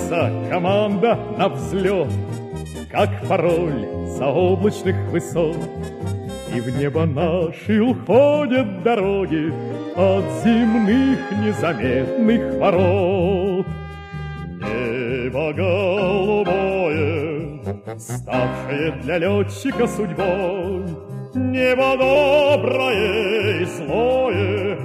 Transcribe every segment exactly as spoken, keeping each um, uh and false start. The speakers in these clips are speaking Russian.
Собирается команда на взлет, как пароль заоблачных высот, и в небо наши уходят дороги от земных незаметных ворот. Небо голубое, ставшее для летчика судьбой, небо доброе и злое,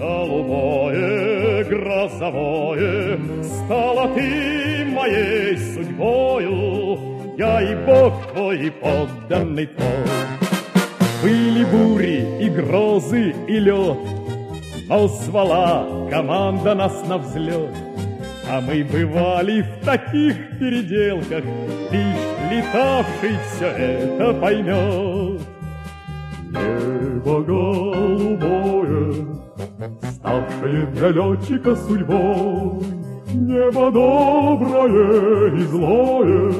голубое, грозовое, стала ты моей судьбою, я и Бог твой, и подданный твой. Были бури и грозы и лед, но звала команда нас на взлет, а мы бывали в таких переделках, лишь летавший все это поймет. Небо голубое, ставшее для летчика судьбой, небо доброе и злое,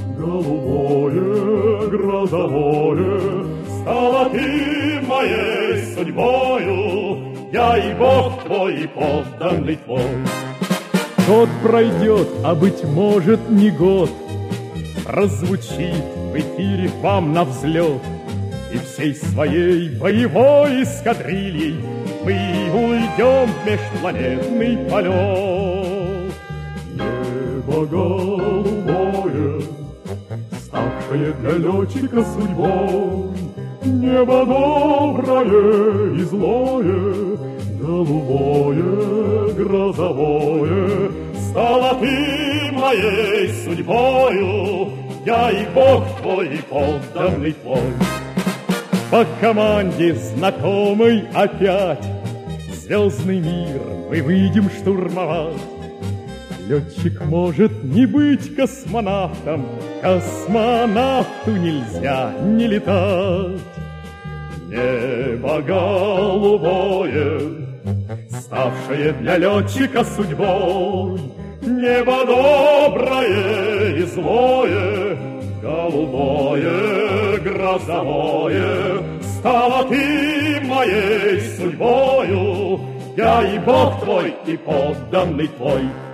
голубое, грозовое, стала ты моей судьбою, я и Бог твой, и подданный твой. Год пройдет, а быть может не год, прозвучит в эфире вам на взлет, и всей своей боевой эскадрильей мы уйдем в межпланетный полет. Небо голубое, ставшее для летчика судьбой, небо доброе и злое, голубое, грозовое, стала ты моей судьбою, я и Бог твой, и подданный твой. По команде знакомой опять звездный мир мы выйдем штурмовать. Летчик может не быть космонавтом, космонавту нельзя не летать. Небо голубое, ставшее для летчика судьбой, небо доброе и злое, голубое, грозовое, стала ты моей судьбою, я и Бог твой, и подданный твой.